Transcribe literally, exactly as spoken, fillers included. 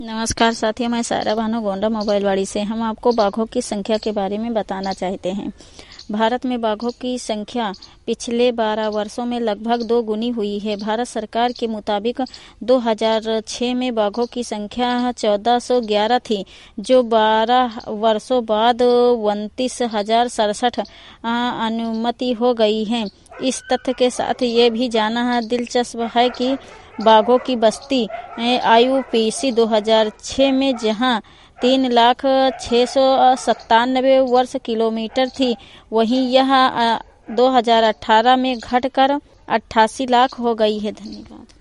नमस्कार साथियों, मैं सायरा बानो गोंडा मोबाइलवाड़ी से। हम आपको बाघों की संख्या के बारे में बताना चाहते हैं। भारत में बाघों की संख्या पिछले बारह वर्षों में लगभग दो गुनी हुई है। भारत सरकार के मुताबिक दो हज़ार छह में बाघों की संख्या चौदह सौ ग्यारह थी, जो बारह वर्षों बाद उनतीस हजार सड़सठ अनुमति हो गई है। इस तथ्य के साथ ये भी जाना दिलचस्प है कि बाघों की बस्ती आईयूपीएसी दो हज़ार छह में जहां तीन लाख छः सौ सत्तानवे वर्ग किलोमीटर थी, वहीं यह दो हज़ार अठारह में घटकर अट्ठासी लाख हो गई है। धन्यवाद।